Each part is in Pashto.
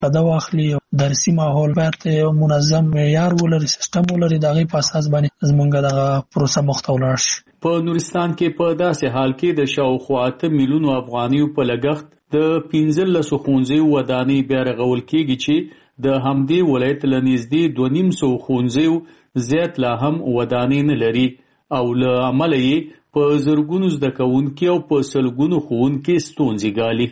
استفاده واخلي. درسي ماحول باید یو منظم معیار ولري، سیستم ولري، د هغې په اساس باندې زمونږ دغه پروسه مخته ولاړ شي. په نورستان کې په داسې حال کې د شاوخوا 8 میلیونو افغانیو په لګښت د 15 ښوونځیو ودانۍ بیا رغول کېږي چې د همدې ولایت له نږدې 250 ښوونځیو زیات لا هم ودانۍ نه لري او له امله یې په زرګونو زده کوونکي او په سلګونو ښوونکي ستونزې ګالي.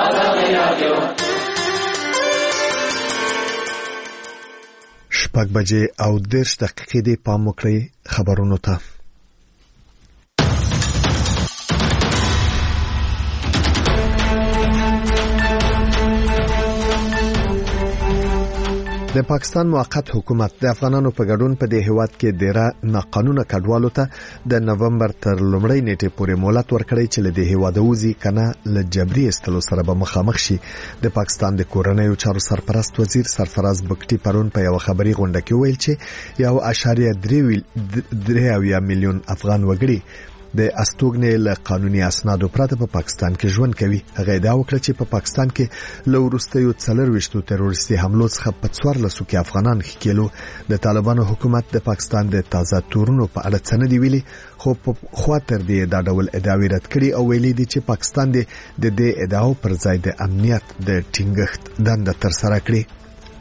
6:10 دی پام وکړئ خبرونو ته. د پاکستان موقت حکومت د افغانانو په ګډون په دې هیواد کې ډیره ناقانونه کډوالو ته د نومبر تر لومړۍ نیټې پورې مهلت ورکړی چې له دې هیواد وځي کنه له جبري استلو سره به مخامخ شي. د پاکستان د کورنیو چارو سرپرست وزیر سرفراز بګټي پرون په یو خبري غونډه کې ویل چې 1.3 میلیون افغان وګړي د استوګنې له قانوني اسنادو پرته په پاکستان کې ژوند کوي. هغه دا وکړه چې په پاکستان کې له وروستیو 40 تروریستي حملو څخه په 14 کې افغانان ښکېلو. د طالبانو حکومت د پاکستان د تازه تورونو په اړه څه نه دی ویلي، خو په خاطر دی دا ډول ادعاوې رد کړي او ویلي دي چې پاکستان د دې ادعاو پر ځای د امنیت د ټینګښت دنده تر سره کړي.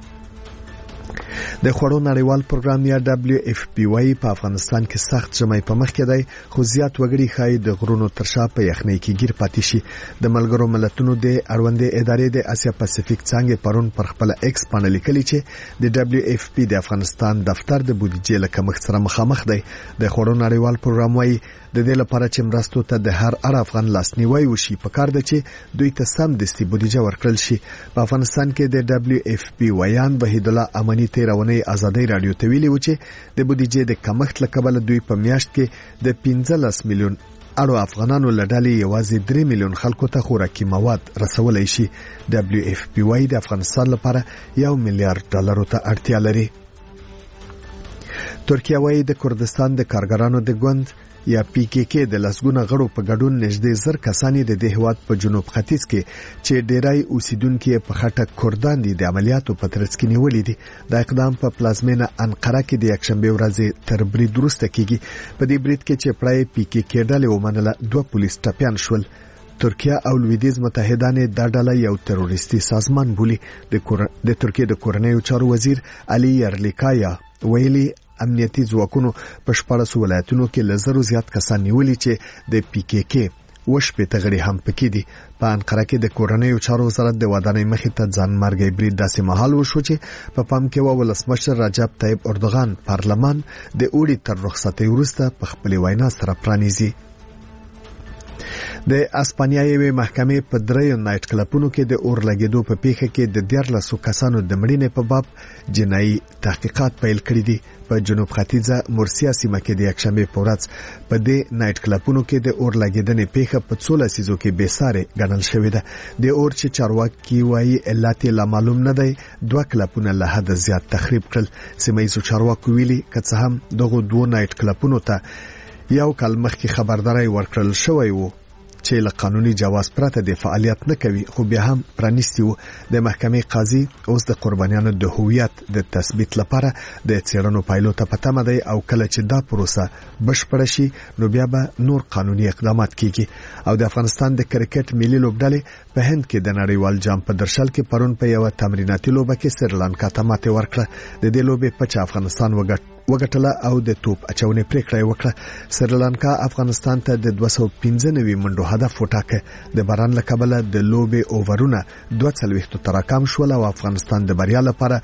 د خوړو نړیوال پروګرام یا WFP وايي په افغانستان کې سخت ژمی په مخ کې دی، خو زیات وګړي خای د غرونو تر شا په یخنۍ کې گیر پاتې شي. د ملګرو ملتونو د اړوندې ادارې د اسیا پاسفیک څنګه پرون پر خپل ایکس باندې لیکلي چې د WFP د افغانستان دفتر د بودیجې له کمښت سره مخامخ دی. د خوړو نړیوال پروګرام وايي د دې لپاره چې مرستو ته د هر افغان لاسنیوي وشي په کار ده چې دوی ته سم دستي بودیجه ورکړل شي. په افغانستان کې د WFP ویان وحید الله امانی تیرونی ازادي رادیو ته ویلي و چې د بودیجې د کمښت لکبل دوی په میاشت کې د 15 میلیون اړو افغانانو لړالي یوازې 3 میلیون خلکو ته خوراکي مواد رسولای شي. WFP وايي د افغانستان لپاره $1 میلیارډ ته اړتیا لري. ترکیه وايي د کردستان د کارګرانو د ګوند یا PKK د لسګونه غړو په ګډون نږدې 1000 کسان د هیواد په جنوب ختیځ کې چې ډیرای اوسیدونکو په خټه کردان دي د عملیاتو په ترڅ کې نیولې دي. د اقدام په پلازمینه انقره کې د یکشنبه ورځ تر برید وروسته کېږي. په دې برید کې چې پړای PKK ډلې ومنله 2 پولیس ټپيان شول. ترکیه او لویدیز متحدان دا ډله یو تروریستي سازمان بولي. د ترکیه د کورنیو چارو وزیر علي یرلیکایا ویلي امنیتي ځواکونو په 14 ولایتونو کې لزرو زیات کسان نیولي چې د PKK وشپې تغړي هم پکې دي. په انقره کې د کورنیو چارو وزارت د ودانۍ مخې ته ځان مرګي برید داسې مهال وشو چې په پام کې ولسمشر رجب طيب اردوغان پارلمان د اوړي تر رخصتۍ وروسته په خپل وینا سره پرانیزي. د اسپانیا یوې محکمې په 3 نایټ کلبونو کې د اور لګیدو په پیښه کې د 14 کسانو د مړینې په باب جنایي تحقیقات پیل کړي دي. په جنوب ختیځه مورسیا سیمه کې د یکشنبه په ورځ په دې نایټ کلبونو کې د اور لګیدنې پیښه په 16 سیزو کې بے ساري ګڼل شوې ده. د اور چې چارواکي وايي علت لا معلوم نه دی، 2 کلبونه له حد زیات تخریب کړل. سیمایي چارواکو ویلي که څه هم دغه 2 نایټ کلبونو ته یو کال مخکې خبرداري ورکړل شوې وو چې له قانوني جواز پرته د فعالیت نه کوي، خو بیا هم پرانیستي وو. د محکمې قاضي اوس د قربانیانو د هویت د تثبیت لپاره د څېړنو پایلو ته پته مده او کله چې دا پروسه بشپړه شي نو بیا به نور قانوني اقدامات کیږي. او د افغانستان د کرکټ ملي لوبډلې په هند کې د نړیوال جام په درشل کې پرون په یو تمریناتي لوبه کې سریلانکا ته ماته ورکړه. د دې لوبې په چا افغانستان وګټله او د توپ اچونې پریکړه وکړه. سریلانکا افغانستان ته د 295 منډو هدف وټاکه. د باران لکبله د لوبې اوورونه 240 تراکم شول او افغانستان د بریا لپاره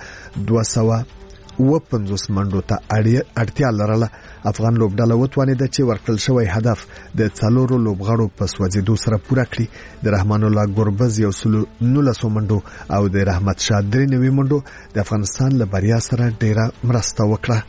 250 منډو ته اړتیا لرله. افغان لوبډله وتوانیده چې ورکړل شوی هدف د 4 لوبغاړو په سوځېدو سره پوره کړي. د رحمان الله ګوربز 119 منډو او د رحمت شاه 93 منډو د افغانستان له بریا سره ډیره مرسته وکړه.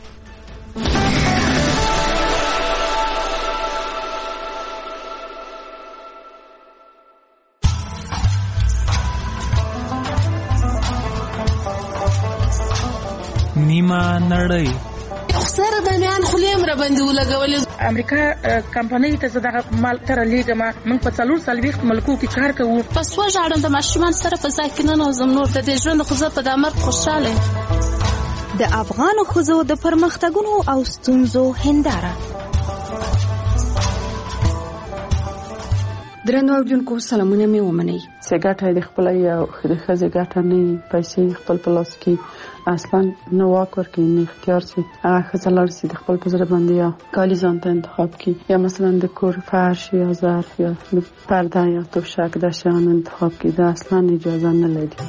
نیمه نړۍ زره دنيان خلیم را باندې ولګولې. امریکا کمپنۍ ته زداغه مال تر لیګما موږ په 440 ملکو کې کار کوو. پس وژاړم د ماشومان سره په ځای کې نه نوزم نور د دې ژوند خو زه په دامر خوشاله. د افغان ښځو د پرمختګونو او ستونزو هنداره. درنو اوریدونکو سلامونه مې ومنئ. څنګه د خپل یو د ښځې ګټه نه پیسې خپل په لاس کې اصلا نه واک ورکوي نه اختیار سي هغه ښځه لاړ سي د خپل په زړه باندې یا کالي ځان ته انتخاب کړي یا مثلا د کور فرش یا ظرف یا پرده یا توشک د شیان انتخاب کړي دا اصلا اجازه نه لري.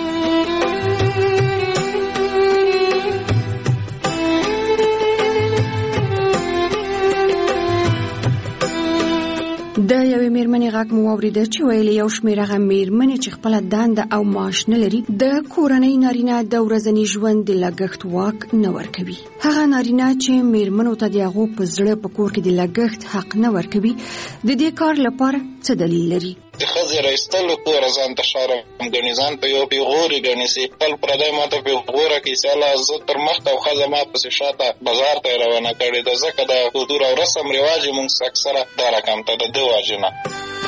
د یوې میرمنې غږ مو واورېده چې ویلې یو شمېر هغه میرمنې چې خپله دنده او معاش نه لري د کورنۍ نارینه د ورځني ژوند د لګښت واک نه ورکوي. هغه نارینه چې میرمنو ته د هغو په زړه په کور کې د لګښت حق نه ورکوي د دې کار لپاره څه دلیل لري؟ د ښځې رایستلو کور ځان ته شرم ګڼي ځان په یو پیغوري ګڼي سي خپل پردی ماته پیغوره کړي ساله زه تر مخته او ښځه ما پسې شاته بازار ته یې روانه کړې ده ځکه د حضور او رسم رواج یې مونږ اکثره دا رقم ته د ده واجې نه.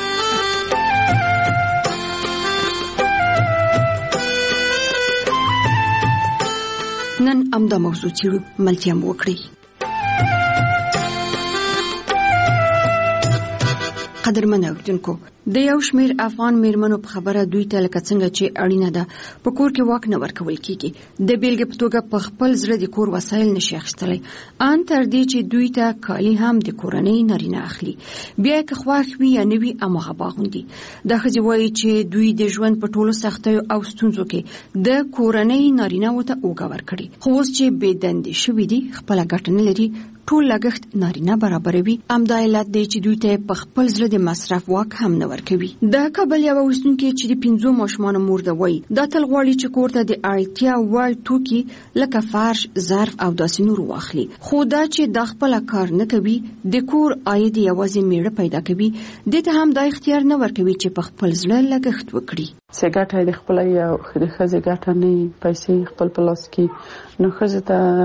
نن همدا موضوع څېړو ملتیا مو وکړئ. قدرمن اوریدونکو د یو شمېر افغان میرمنو په خبره دوی ته لکه څنګه چې اړینه ده په کور کې واک نه ورکول کیږي د بیلګې په توګه په خپل زړه د کور وسایل نشي اخیستلی ان تر دې چې دوی ته کالي هم د کورنۍ نارینه اخلي بیا که خوښ وي یا نه وي هماغه باغوندي. دا ښځې وایي چې دوی د ژوند په ټولو سختیو او ستونزو کې د کورنۍ نارینه‌وو ته اوږه ورکړې خو اوس چې بې دندې شوي دي خپله ګټه نه لري ټول لګښت نارینه برابروي. همدا علت دی چې دوی ته په خپل زړه د مصرف واک هم نه ورکوي. د کابل یوه اوسیدونکې چې د 5 ماشومانو مور ده وایي دا تل غواړي چې کور ته د اړتیا وړ توکي لکه فرش ظرف او داسې نور واخلي خو دا چې د خپله کار نه کوي د کور عاید یوازې میړه پیدا کوي دې ته هم دا اختیار نه ورکوي چې په خپل زړه لګښت وکړي. څه ګټه د خپل یو د ښځې ګټه نه پیسې خپل په لاس کې نو ښځې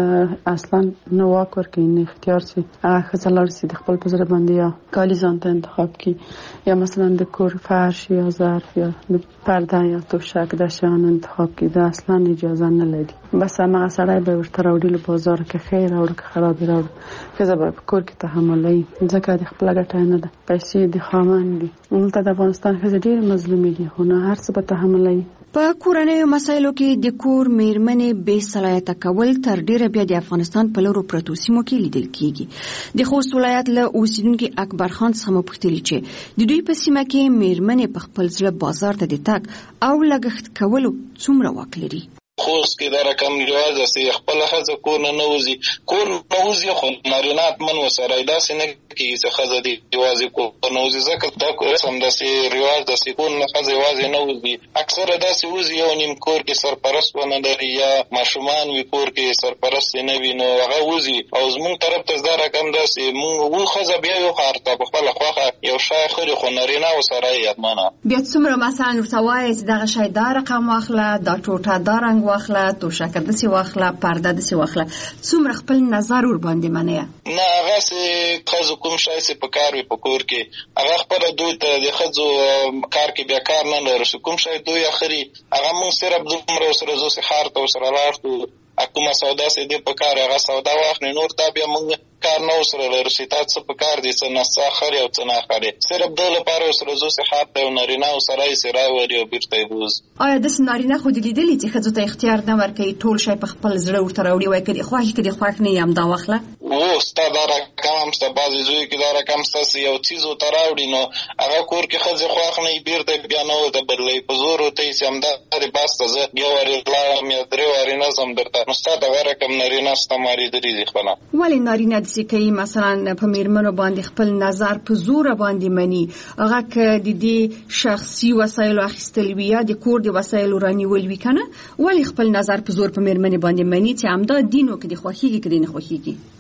ته اصلا نه واک ورکوي نه اختیار سي هغه ښځه لاړ سي د خپل په زړه باندې یا کالي ځان ته انتخاب کړي یا مثلا د کور فرش یا ظرف یا پرده یا توشک د شیان انتخاب کړي دا اصلا اجازه نه لري. بس هماغه سړی به ورته راوړي له بازار که خیر راوړه که خراب راوړه ښځه به په کور کې تحملوي ځکه د خپله ګټه نه ده پیسې د خاوند دي. دلته د افغانستان ښځې ډېرې مظلومې دي خو نه هر څه به تحملوي. په کورنیو مسایلو کې د کور میرمنې بې صلاحیته کول تر ډیره بیا د افغانستان په لورو پرتو سیمو کې لیدل کیږي. د خوست ولایت له اوسیدونکي اکبر خان څخه مو پوښتلي چې د دوی په سیمه کې میرمنې په خپل زړه بازار ته د تګ او لګښت کولو څومره واک لري. خوست کې دا رقم رواج دی خپل ښځه کور نه وځي کور نه وځي خو نارینه من وسره داسې نه کېږي چې ښځه دې یوازې کور نه وځي ځکه دا رسم داسې رواج داسې کور نه ښځه یوازې نه وځي اکثره داسې وځي یو نیم کور کې سرپرست ونه لري یا ماشومان وي کور کې سرپرست نه وي نو هغه وځي او زموږ طرف ته دا رقم داسې موږ ښځه بیا یو ښار ته په خپله خوښه یو شی خوري خو نارینه ورسره یې یتمنه بیا څومره مثلا ورته وایي چې دغه شی دا رقم واخله دا ټوټه دا رنګ واخله توشکه داسې واخله پرده داسې واخله څومره خپل نظر ور باندې منې نه هغسې ښځو کوم شی چې په کار وي په کور کې هغه خپله دوی ته د ښځو کار کې بیا کار نه لري کوم شی دوی اخري هغه موږ صرف دومره ورسره ځو چې ښار ته ورسره لاړ شو کومه سودا چې دی په کار هغه سودا واخلي نور دا بیا موږ کار نه ورسره لرو چې تا څه په کار دي څه نسه اخلي او څه نه اخلي صرف د لپاره ورسره ځو چې ښار ته یو نارینه ورسره یې چې راولي او بېرته یې بوځي. آیا داسې نارینه خو دې لیدلي چې ښځو ته اختیار نه ورکوي ټول شی په خپل زړه ورته راوړي وایي که دې خوښ که دې خوښ نه یې همدا واخله و ستا دا رقم ستا بعضې زوی کې دا رقم ستاسې یو څیز ورته راوړي نو هغه کور کې ښځې خوښ نه وي بېرته بیا نه ورته بدلوي په زور ورته یې چې همدا دې بس ته زه یو وارې لاړم یا درې وارې نه ځم درته نو ستا دغه رقم نارینه ستا مارېدلي دي خپله ولې نارینه داسې کوي مثلا په میرمنو باندې خپل نظر په زوره باندې مني هغه که د دې شخصي وسایلو اخیستل وي یا د کور د وسایلو رانیول وي که نه ولې خپل نظر په زور په میرمنې باندې مني چې همدا دینو که دې خوښېږي که دې نه خوښېږي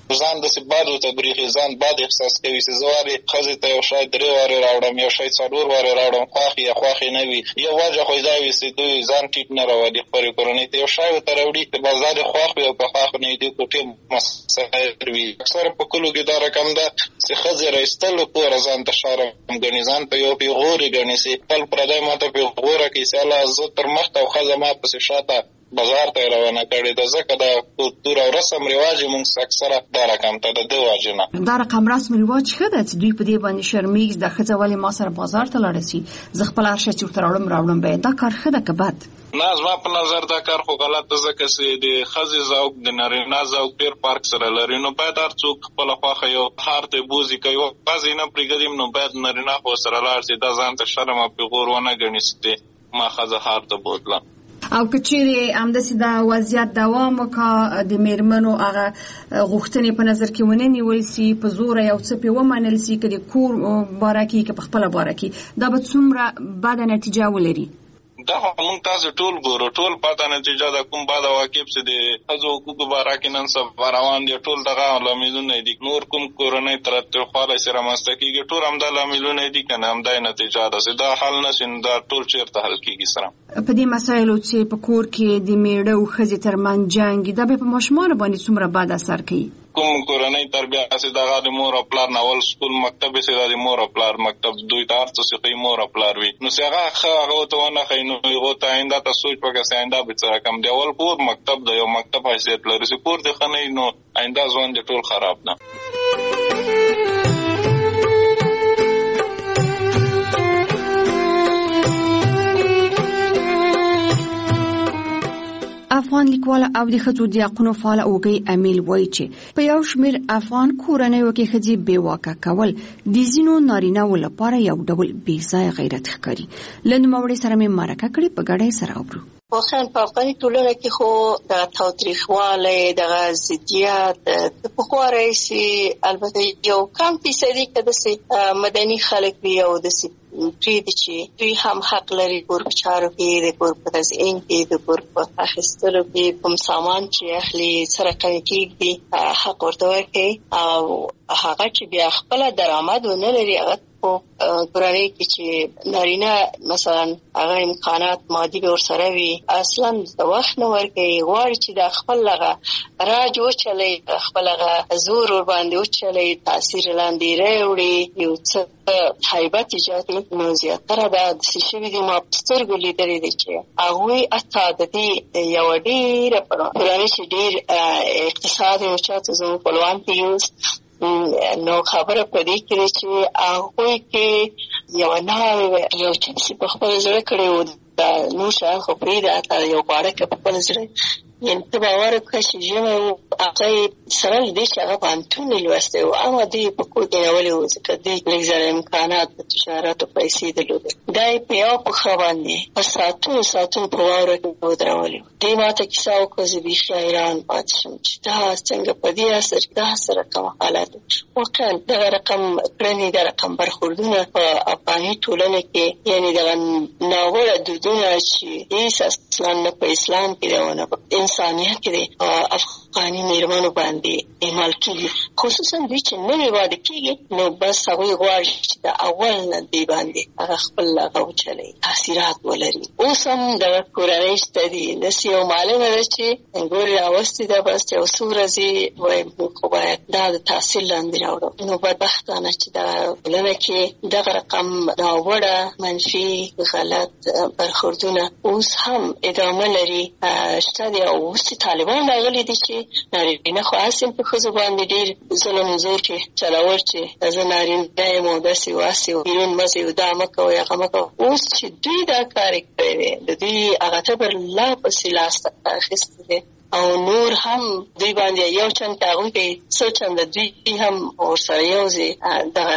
ځان داسې باد ورته برېښي، ځان باد احساس کوي چې زه وارې ښځې ته یو شی 3 وارې راوړم، یو شی 4 وارې راوړم، خوښ یا خوښې نه وي. یو وجه خو دا وي چې دوی ځان ټیټ نه راولي، خپلې کورنۍ ته یو شی ورته راوړي چې بس دا دې خوښ وي او که خوښ نه وي دې کوټې مسایل وي. اکثره په کلو کې دا رقم ده چې ښځې را ایستلو پوره ځان ته شرم ګڼي، ځان ته یو پیغورې ګڼي چې خپل پردی ما ته پیغوره کوي چې الله زه تر مخته او ښځه ما پسې شاته بازار ته روانه کړې ده. ځکه دا کلتور او رسم رواج موږ اکثره دا رقم ته د دې وجې نه دا رقم رسم رواج ښه ده چې دوی په دې باندې شرمېږي د ښځه ولې ما سره بازار ته لاړه سي، زه خپل هر شی چې ورته راوړم به دا کار ښه ده که بد؟ نه، زما په نظر دا کار خو غلط ده، ځکه چې د ښځې ذوق د نارینه ذوق ډېر فرق سره لري. نو باید هر څوک خپله خوښه یو ښار ته بوځي، که یوه ښځې نه پرېږدي نو باید نارینه خو ورسره لاړ شي، دا ځان ته شرم او پیغور ونه ګڼي چې ما ښځه ښار ته بوتله. او که چیرې همداسې دا وضعیت دوام وکړي، د میرمنو هغه غوښتنې په نظر کې ونه نیول سي، په زوره یو څه پې ومنل سي، که د کور باره کې که په خپله باره کې، دا به څومره بده نتیجه ولري؟ دا موږ تاسو ټول ګورو، ټول پته نتیجه د کوم بعد واقع چې د ښځو حقوقو باره کې نن سبا روان دي، ټول دغه لاملونه دي. نور کوم کورنۍ ترتیبخوالی سره رامنځته کېږي، ټول همدا لاملونه دي که نه همدا نتیجه ده چې دا حل نه شي نو دا ټول چېرته حل کېږي سره. په دې مسایلو چې په کور کې د میړه او ښځې ترمنځ جنګ دا به په ماشومانو باندې څومره بد اثر کوي؟ کوم کورنۍ تربیه چې دغه د مور او پلار نه اول سکول مکتب چې دا د مور او پلار مکتب دوی ته هر څه چې ښایي مور او پلار وي، نو چې هغه ښه هغه ته ونه ښایي نو هغو ته آینده ته سوچ وکړه چې آینده به څه رقم دی. اول کور مکتب د یو مکتب حیثیت لري، چې کور دې ښه نه وي نو آینده ژوند دې ټول خراب ده. افغان لیکوال او د ښځو د حقونو فعال اوږی امیل وایي چې په یو شمېر افغان کورنیو کې ښځې بې واکه کول د ځینو نارینه‌و لپاره یو ډول بې ځایه غیرت ښکاري. له نوموړي سره مې مرکه کړې، په ګډه یې سره اورو. واقعا په افغاني ټولنه کې خو د تاوتریخوالی دغه ضدیت د پخوا راهیسې البته یو کم فیصدي که داسې مدني خلک وي او داسې پرېږدي چې دوی هم حق لري کور په چارو کې، د کور په تزئین کې، د کور په اخیستلو کې، کوم سامان چې اخلي څه رقم کېږدي حق ورته ورکوي، او هغه چې بیا خپله درآمد ونه لري هغه په کورنۍ کې چې نارینه مثلا هغه امکانات مادي به ورسره وي اصلا د وخت نه ورکوي، غواړي چې د خپل هغه راج وچلوي، خپل هغه زور ورباندې وچلوي، تاثیر لاندې راوړي، یو څه هیبت ایجاد کړي. نو زیاتره دا داسې شوي دي، ما په سترګو لیدلي دي چې هغوی حتی د دې یوه ډېره کورنۍ چې ډېر اقتصاد یې اوچت زموږ خپلوان پې یوز نو خبره په دې کې ده چې هغوی کې یوه نوې یو چې په خپل زړه کړی و دا نور شیان خو پرېږده، حتی یو غواړه که په خپل زړه یعنې ته باور وکړه چې ژمی و هغه سره له دې چې هغه پوهنتون یې لوستی و اما دوی په کور کې نیولې و ځکه دوی لږ زره امکانات د تجارت او پیسې درلودې، دا یې په یوه پښه باندې په ساعتونو ساعتونو په واوره کې ودرولې و. دوی ما ته کیسه وکړه، زه بیخي حیران پاتې شوم چې دا څنګه په دې اثر کې دا څه رقم حالات واقعا دغه رقم کړنې د رقم برخوردونه په افغاني ټولنه کې یعنې دغه ناوړه دودونه چې هېڅ اصلا نه په اسلام کې دی او نه په انسانیت کې دی افغاني میرمنو باندې اعمال کېږي، خصوصا دوی چې نوې واده کېږي نو بس هغوی غواړي چې د اول نه دوی باندې هغه خپل هغه وچلوي، تاثیرات ولري. اوس هم دغه کورنۍ شته دي، داسې یو معلومه ده چې ګورې راوستې ده بس یو څو ورځې وایم خو باید دا د تحصیل لاندې راوړو. نو بدبختانه چې د ټولنه کې دغه رقم ناوړه منفي غلط برخوردونه اوس هم ادامه لري شته دي. او اوس چې طالبان راغلي دي چې نارینه خو هسې په ښځو باندې ډېر ظلم زور کې چلول چې زه نارینه یم او داسې واسې بیرون مه ځئ دا مه کوئ هغه مه کوئ. اوس چې دوی دا کار یې کړی دی د دوی هغه تبر لا پسې لاسته اخیستی دی او نور هم دوی باندې یو چند هغوی کوي څو چنده دوی هم ورسره یو ځای دغه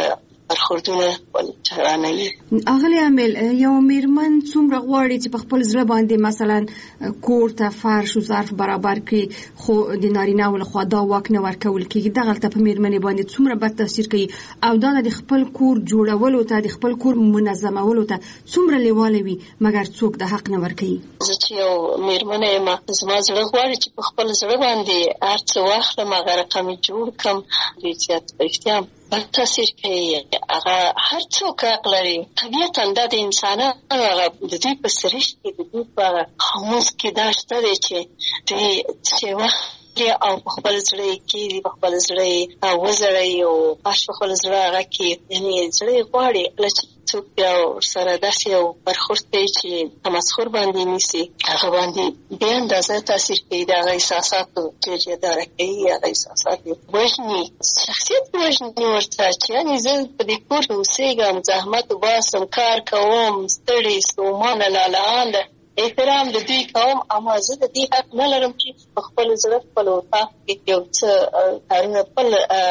برخوردونه چرانوي. اغلی عامل یو میرمن څومره غواړي چې په خپل زړه باندې مثلا کور ته فرش او ظرف برابر کړي، خو د نارینه ول خو دا واک نه ورکول کیږي، دغه ته په میرمنې باندې څومره بد تاثیر کوي او دا د خپل کور جوړولو ته، د خپل کور منظمولو ته څومره لیواله وي مګر څوک د حق نه ورکوي. زه چې یو میرمنه یم، زما زړه غواړي چې په خپل زړه باندې هر څه واخلم، هغه رقم جوړ کړم. ډېر زیات په اختیام بد تاثیر کوي. هغه هر څوک حق لري. طبیعتا دا د انسانانو هغه د دوی په سرشت کې، د دوی په خاموس کې دا شته دی چې دوی چې وخت او په خپل زړه کې په خپل زړه وزړی او په خپل زړه هغه کې یعنې زړه غواړي چې څوک بیا سره داسې یو برخورد کوي چې تمسخر باندې نیسي، هغه باندې بې اندازه تاثیر کوي. د هغه احساساتو جریداره کوي، هغه احساسات وژني، شخصیت وژني ورته چې یعنې زه په دې کور کې اوسېږم، زحمت وباسم، کار کوم، ستړې ستومانه لالهانده احترام د دوی کوم، اما زه د دې حق نه لرم چې په خپل زړه خپل اطاق کې یو څه کارونه خپل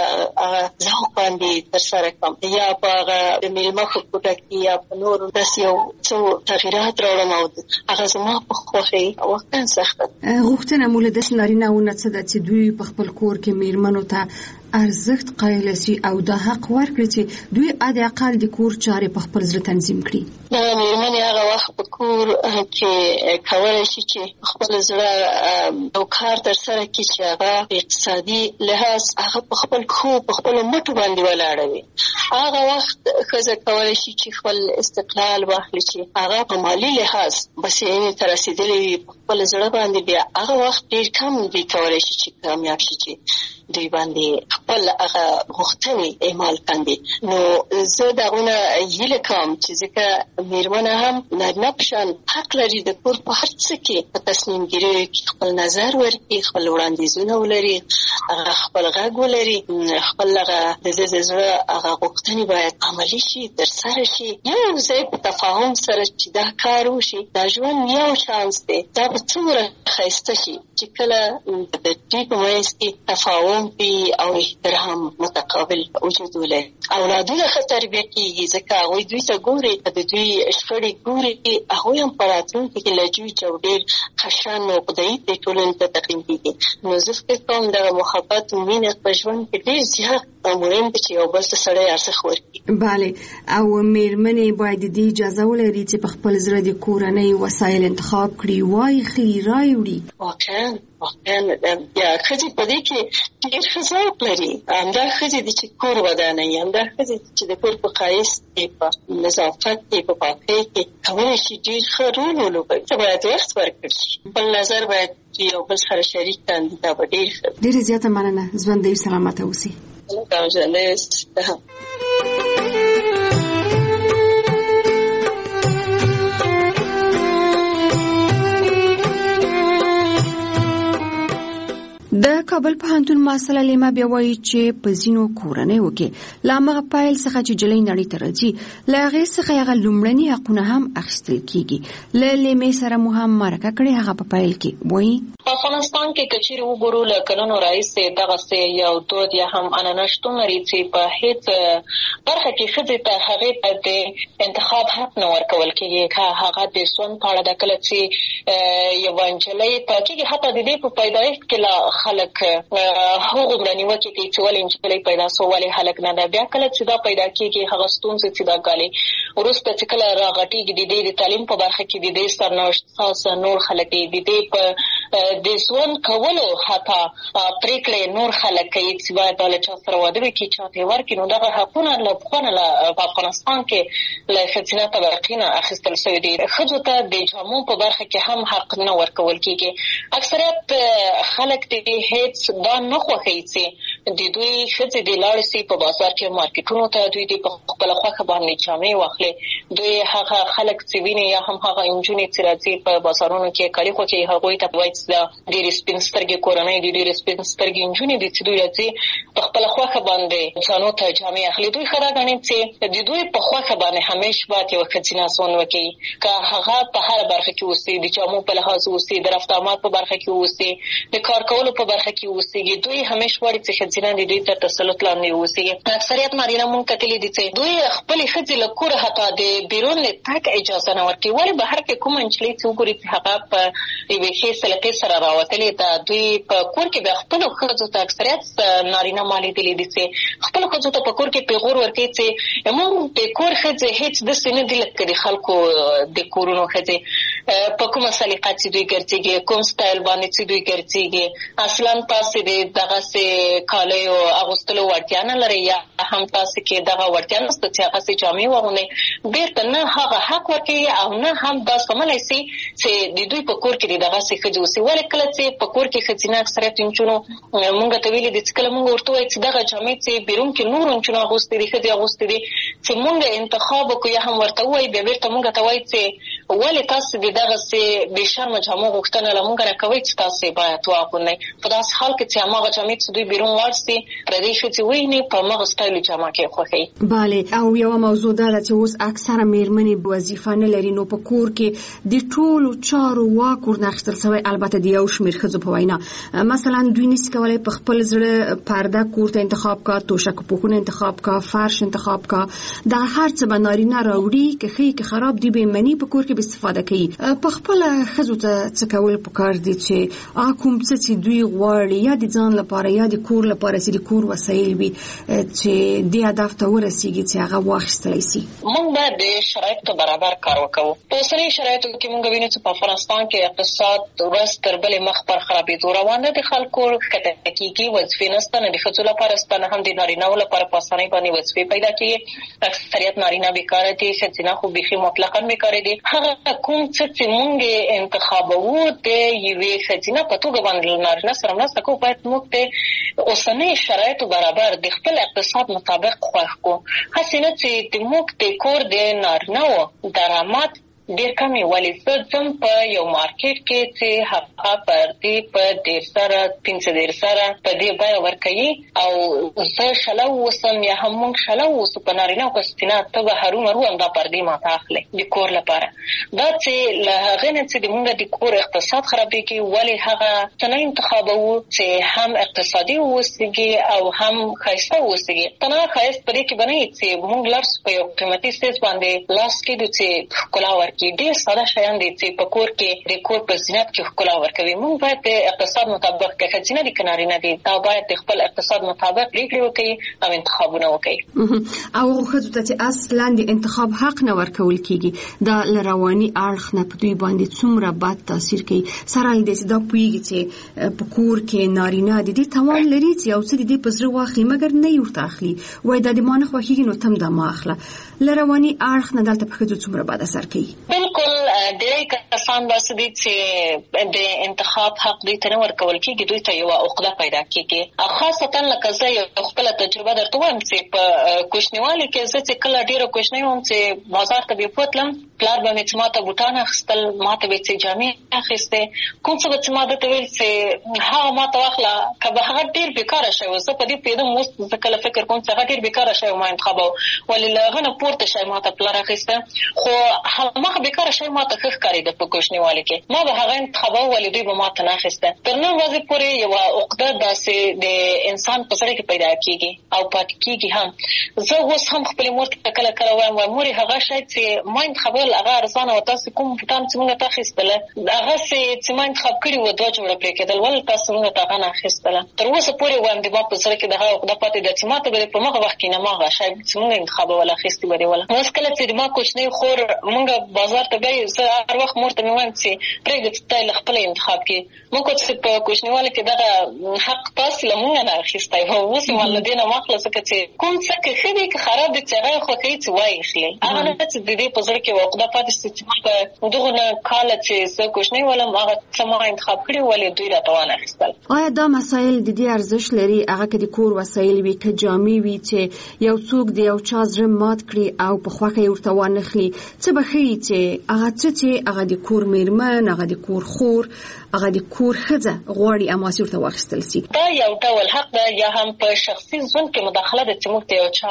ذوق باندې ترسره کړم، یا په هغه د میلمه په کوټه کې یا په نورو داسې یو څه تغییرات راوړم او هغه زما په خوښۍ واقعا سخته ده. غوښتنه مو له داسې نارینه‌و نه څه ده چې دوی په خپل کور کې میرمنو ته ارزښت قایل شي او دا حق ورکړي چې دوی حد اقل د کور چارې په خپل زړه تنظیم کړي. دا میرمنې هغه وخت په کور کې کولی شي چې خپل زړه یو کار ترسره کړي چې هغه په اقتصادي لحاظ هغه په خپل خو په خپلو مټو باندې ولاړه وي. هغه وخت ښځه کولی شي چې خپل استقلال واخلي، چې هغه په مالي لحاظ بسیاینې ته رسېدلې وي په خپل زړه باندې. بیا هغه وخت ډېر کم دوی کولی شي چې کامیاب شي چې دوی باندې خپل هغه غوښتنې اعمال کاندي. نو زه دغونه هیله کوم چې ځکه میرمنه هم نارینه په شان حق لري د کور په هر څه کې په تصمیم ګیریو کې خپل نظر ورکړي، خپل وړاندیزونه ولري، هغه خپل غږ ولري، خپل هغه د زړه هغه غوښتنې باید عملي شي، ترسره شي. یو ځای په تفاهم سره چې دا کار وشي، دا ژوند یو شانس دی. دا به څومره ښایسته شي چې کله د دوی په منځ کې تفاهم او احترام متقابل وجود ولري. اولادونه ښه تربیه کېږي ځکه هغوی دوی ته ګوري، د دوی شخړې ګوري، هغوی هم په راتلونکي کې له جوج او ډېر خشن او خدایي دې ټولنې ته تقدیم کېږي. نو زه فکر کوم دغه محبت او مینه په ژوند کې ډېر زیات مهم دی چې یو بل ته سړی ارزښت ورکړي. بله، او میرمنې باید د دې اجازه ولري چې په خپل زړه د کورنۍ وسایل انتخاب کړي، وایخلي، رایوړي. واقعا یا ښځې په دې کې ډېر ښه ذوق لري. همدا ښځې دي چې کور ودانوي، همدا ښځې دي چې د کور په ښایست کې، په نظافت کې، په پاکۍ کې کولی شي ډېر ښه رول ولوبوي. ته باید وخت ورکړل شي، خپل نظر باید یو بل سره شریک کړي. دا به ډېر ښه. ډېره زیاته مننه. ژوندی سلامته اوسئ. ژوندی اوسئ. د کابل پوهنتون محصل لیما بیا وایي چې په ځینو کورنیو کې له هماغه پیل څخه چې جلۍ نړۍ ته راځي له هغې څخه هغه لومړني حقونه هم اخیستل کېږي. له لیمې سره مو هم مرکه کړې. هغه په پیل کې وایي په افغانستان کې که چیرې وګورو له کلونو راهیسې دغسې یو دود یا هم عنعنه شتون لري چې په هېڅ برخه کې ښځې ته هغې ته د انتخاب حق نه ورکول کېږي. که هغه د ژوند په اړه ده، کله چې یوه نجلۍ پاکېږي، حتی د دې په پیدایښت کې لا خلک هغومره نیوکې کوي چې ولې نجلۍ پیدا سو، ولې هلک نه ده. بیا کله چې دا پیدا کېږي، هغه ستونزې چې دا ګالي وروسته چې کله راغټېږي، د دې د تعلیم په برخه کې د دې سرنوشت خاص نور خلک دي، د دې په د ژوند کولو حتی پرېکړې نور خلک کوي چې باید له چا سره واده وکړي، چا ته یې ورکړي. نو دغه حقونه له پخوا نه په افغانستان کې له ښځینه طبقې نه اخیستل شوي دي. ښځو ته د جامو په برخه کې هم حق نه ورکول کېږي. اکثریت خلک د هېڅ دا نه خوښوي چې د دوی ښځې د لاړې سي په بازار کې مارکیټونو ته، دوی د په خپله خوښه باندې جامې واخلي. دوی هغه خلک چې ویني یا هم هغه نجونې چې راځي په بازارونو کې کالي خوښوي، هغوی ته وایي چې دا ډېرې سپین سترګې کورنۍ دي، ډېرې سپین سترګې نجونې دي چې دوی راځي په خپله خوښه باندې ځانو ته جامې اخلي. دوی ښه دا ګڼي چې د دوی په خوښه باندې همیشه باید یوه ښځینه ژوند وکړي، که هغه په هره برخه کې اوسي، د جامو په لحاظ اوسي، د رفت آمد په برخه کې اوسي، د کار کولو په برخه کې اوسېږي. دوی همیشه غواړي چې ښځینه خځینه د دوی تر تسلط لاندې اوسي. اکثریت نارینه مونږ کتلي دي چې دوی خپل خځې له کوره حتی د بیرون تګ اجازه نه ورکوي. ولې بهر کې کوم نجلۍ چې وګوري چې هغه په یوې ښې سلیقې سره راوتلې ده، دوی په کور کې به خپلو ښځو ته اکثریت نارینه ما لیدلي دي چې خپلو ښځو ته په کور کې پیغور ورکوي چې مونږ د کور ښځې هېڅ داسې نه دي لکه د خلکو د کورونو ښځې په کومه سلیقه چې دوی ګرځېږي، کوم سټایل باندې چې دوی ګرځېږي. اصلا تاسې د دغسې کالیو اغوستلو وړتیا نه لرئ یا هم تاسې کې دغه وړتیا نشته چې هغسې جامې واغوندئ. بېرته نه هغه حق ورکوي او نه هم دا زغملی سي چې د دوی په کور کې د دغسې ښځې اوسي. ولې کله چې په کور کې ښځینه اکثریت نجونو مونږ ته ویلي دي چې کله مونږ ورته ووایو چې دغه جامې چې بیرون کې نورو نجونو اغوستې دي، ښځې اغوستې دي، چې مونږ انتخاب وکړو یا هم ورته ووایو، بیا بېرته مونږ ته وایي چې ولې تاسې د دغسې بې شرمه جامو غوښتنه له مونږ نه کوئ چې تاسې باید واغوندئ. په داسې حال کې چې هماغه جامې چې دوی بیرون واړسي پردۍ ښځې ویني په هماغه سټایلو جامه کې خوښوي. بله، او یوه موضوع دا ده چې اوس اکثره مېرمنې وظیفه نه لري، نو په کور کې د ټولو چارو واک ورنه اخیستل شوی، البته د یو شمېر ښځو په وینا. مثلا دوی نشي کولی په خپل زړه پرده کور ته انتخاب کا، توشک پوښونه انتخاب کا، فرش انتخاب کا، دا هر څه به نارینه راوړي که ښه که خراب دوی به مني په کور کې به استفاده کوي. په خپله ښځو ته څه کول پکار دي چې کوم څه چې دوی غواړي یا د ځان لپاره یا د کور لپاره چې د کور وسایل وي چې دې هدف ته ورسیږي چې هغه واخیستلی سي. مونږ باید د شرایطو برابر کار وکړو. په اوسنۍ شرایطو کې مونږ وینو چې په افغانستان کې اقتصاد ورځ تر بلې مخ پر خرابېدو روان دی. د خلکو ښکته کېږي، وظیفې نشته، نه د ښځو لپاره شته، نه هم د نارینه‌و لپاره په اسانۍ باندې وظیفې پیدا کېږي. اکثریت نارینه بیکاره دي، ښځینه خو بیخي مطلقاً بیکاره دي. هغه کوم څه چې مونږ انتخابوو د یوې ښځینه په توګه باندې له نارینه سره مرسته کوو، باید موږ د اوسنۍ شرایطو برابر د خپل اقتصاد مطابق خوښ کړو. هسې نه چې د موږ د کور د نارینه‌و درآمد ډېر کمې. ولې زه ځم په یو مارکیټ کې چې هغه پردې په 150 زره په دې بیه ورکوي او زه شله اوسم یا هم موږ شله اوسو په نارینه او په ښځینه ته به هرومرو همدا پردې ماته اخلي د کور لپاره. دا چې له هغې نه چې د موږ د کور اقتصاد خرابېږي، ولې هغه څه نه انتخابوو چې هم اقتصادي واوسېږي او هم ښایسته واوسېږي. تنها ښایست په دې کې به نه وي چې موږ لاړ شو په یو قیمتي څیز باندې لاس کېږدو چې ښکلا ورکړي. ډېر ساده شیان دي چې په کور کې د کور په زینت کې ښکلا ورکوي. موږ باید د اقتصاد مطابق که ښځینه دي که نارینه دي، دا باید د خپل اقتصاد مطابق پرېکړې وکړي او انتخابونه وکړي. او هغو ښځو ته چې اصلا د انتخاب حق نه ورکول کېږي، دا له رواني اړخ نه په دوی باندې څومره بد تاثیر کوي. سره له دې چې دا پوهېږي چې په کور کې نارینه د دې توان لري چې یو څه د دې په زړه واخلي، مګر نه یې ورته اخلي، وایي دا د ما نه خوښېږي نو ته هم دا ما اخله. له رواني اړخ نه دلته په ښځو څومره بد اثر کوي. بالکل ډېری کسان داسې دي چې د انتخاب حق دوی ته نه ورکول کېږي، دوی ته یوه عقده پیدا کېږي. او خاصتا لکه زه یو خپله تجربه درته وایم چې په کوچنیوالي کې زه چې کله ډېره کوچنۍ وم چې بازار ته بې بوتلم، پلار به مې چې ما ته بوټان اخیستل، ما ته به یې چې جامې اخیستې، کوم څه به چې ما درته ویل چې هغه ما ته واخله. که به هغه ډېر بېکاره شی و، زه په دې پوهېدم اوس زه کله فکر کوم چې هغه ډېر بېکاره شی و ما انتخابوه، ولې له هغه نه پورته شی ما ته پلار اخیسته. خو هماغه بېکاره شی ما ته ښه ښکارېده په کوچنیوالي کې، ما به هغه انتخابوه، ولې دوی به ما ته نه اخیسته. تر نن ورځې پورې یوه عقده داسې د انسان په زړه کې پیدا کېږي او پاتې کېږي هم. زه اوس هم خپلې مور ته کله کله وایم مورې هغه شی چې ما انتخابول هغه ارزانه و، تاسې کوم بوټان چې موږ ته اخیستله هغسې چې ما انتخاب کړي وو 2 جوړه پرې کېدل، ولې تاسې موږ ته هغه نه اخیستله. تر اوسه پورې وایم د ما په زړه کې دغه عقده پاتې ده چې ما ته به په مغه وخت کې نه ماغه شی چې موږ انتخابول اخیستې به دې وله. اوس کله چې د ما کوچنۍ خور موږ بازار ته بیایو، زه هر وخت مور ته مې وایم چې پرېږده چې ته له خپله انتخاب کې. موږ چې په کوچنیوالي کې دغه حق تاسې له موږ نه اخیستی و، اوس یې ما له دې نه واخله، ځکه چې کوم څه که ښه دي که خراب دي چې هغه یې خوښوي چې وایي اخلي. هغه نه چې د دې په زړه کې عقده پاتې شي چې په دغو نه کاله چې زه کوچنۍ ولم هغه څه ما انتخاب کړي ولې دوی راته وانه اخیستل. آیا دا مسایل د دې ارزښت لري، هغه که د کور وسایل وي که جامې وي، چې یو څوک د یو چا زړه مات کړي او په خوښه یې ورته وانخلي؟ څه به ښیي چې هغه څه چې هغه د کور مېرمن، هغه د کور خور، هغه د کور ښځه غواړي اماسي ورته واخیستل سي؟ دا یو ډول حق ده، یا هم په شخصي ژوند کې مداخله ده چې موږ ته یو چا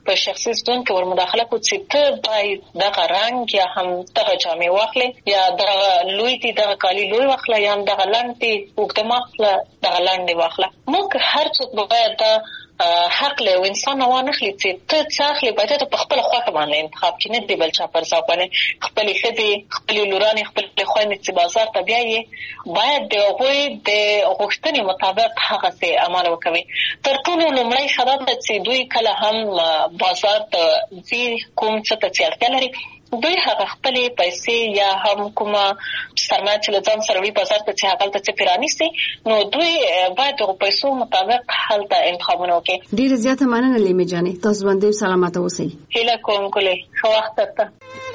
په شخصي ژوند کې ور مداخله کوي چې ته باید دغه رنګ یا هم دغه جامې واخلې یا دغه لوی دي دغه کالي لوی واخله یا دغه لاندې دي اوږده واخله دغه لاندې واخله. موږ هر څوک باید دا حق له انسان وانه خلی چې ته څاخلي باید ته په خپل خواته باندې انتخاب کې نه دی بل چا پر ځای باندې خپل خدي خپل لورانه خپل خويندې چې بازار ته بیاي باید د هغوی د غوښتنې مطابق هغه څه عمل وکوي. تر ټولو لومړی خبره ده چې دوی کله هم بازار ته ځي کوم څه ته اړتیا لري دوی هغه خپل پیسې یا هم کومه سرمایه چې له ځان سره وړي بازار ته چې هغه ته څه پیرانیسي نو دوی باید د پیسو مطابق هلته انتخابونه وکړي. ډیره زیاته مننه لیمې جانې تاسو باندې سلامات اوسئ. هیله کوم کله ښه وخت ته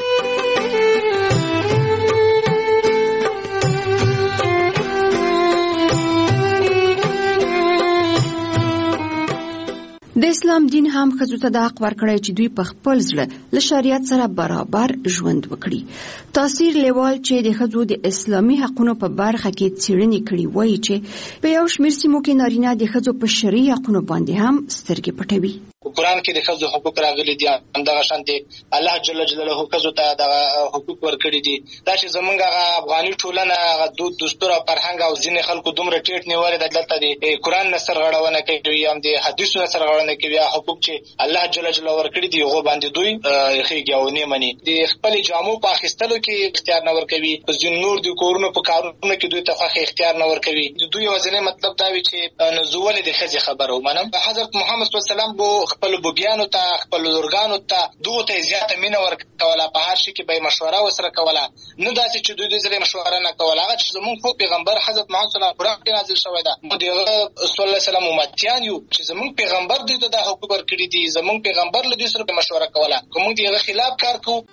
د اسلام دین هم ښځو ته د حق ورکړی چې دوی په خپل زړه له شریعت سره برابر ژوند وکړي. تاثیر لیوال چې د ښځو د اسلامي حقونو په برخه کې څېړنې کړي وایي چې په یو شمېر سیمو کې نارینه د ښځو په شرعي حقونو باندې هم سترګې پټوي. قرآن کې د ښځو حقوق راغلي دي همدغه شانتي الله جل جلاله ښځو ته د حقوق ورکړي دي. دا چې زمونږ افغاني ټولنه هغه دود دستور او فرهنګ او ځینې خلکو دومره ټیټ نیولې ده دلته د قرآن نه سرغړونه کوي هم د حدیثو نه سرغړونه کوي. حقوق چې الله جل جلاله ورکړي دي هغه باندې دوی خېږي او نه مني. د خپل جامو په اخیستلو کې اختیار نه ورکوي. په ځین نور د کورونو په کارونو کې دوی ته خو اختیار نه ورکوي. دوی وزنه مطلب دا وی چې نزول د خځې خبرو منم حضرت محمد صلی الله علیه وسلم بو خپل بوګیانو ته خپل لورګانو ته دوه ته زیاته مینه ورکوله په هر شي کې به مشوره وسره کوله نه داسې چې دوی د زړه مشوره نه کوله. هغه چې زموږ پیغمبر حضرت محمد صلی الله علیه وسلم نازل شوی دا موږ صلی الله علیه وسلم امتیان یو چې زموږ پیغمبر دوی ته د حقوق ورکړي دي. زموږ پیغمبر له دوی سره مشوره کوله کوم دغه خلاف کار کوو.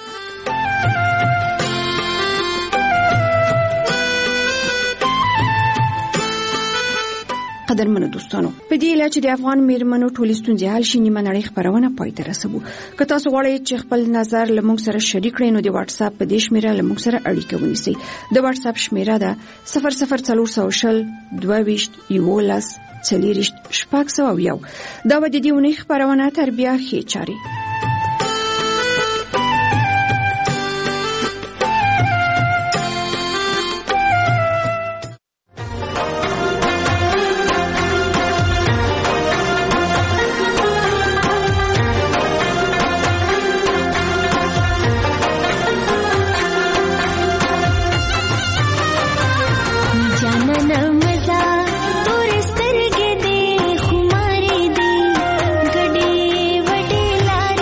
قدرمنو دوستانو په دې اله چې د افغان میرمنو ټولې ستونزې حل شي نیمه نړۍ خبرونه پای ته رسوو. که تاسو غواړئ چې خپل نظر له موږ سره شریک کړئ نو د واتس اپ په دې شمیره له موږ سره اړیکه ونیسئ. د واتس اپ شمیره ده 00400 22 11 40 شپږ. دا به د دې ونې خبرونه تر بیا ښې چاري. خماري دي ګډي وډي لار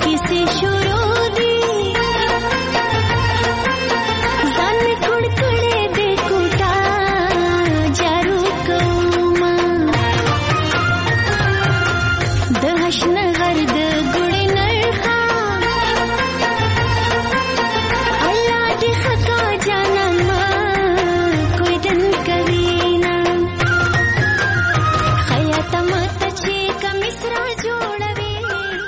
किसी